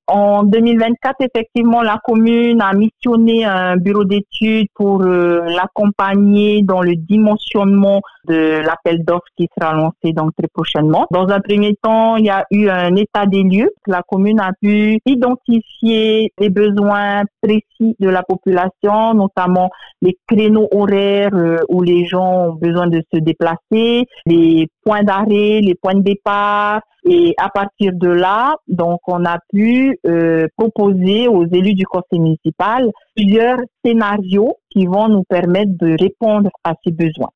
En 2024, effectivement, la commune a missionné un bureau d'études pour l'accompagner dans le dimensionnement de l'appel d'offres qui sera lancé donc très prochainement. Dans un premier temps, il y a eu un état des lieux. La commune a pu identifier les besoins précis de la population, notamment les créneaux horaires où les gens ont besoin de se déplacer, les points d'arrêt, les points de départ. Et à partir de là, donc, on a pu proposer aux élus du conseil municipal plusieurs scénarios qui vont nous permettre de répondre à ces besoins.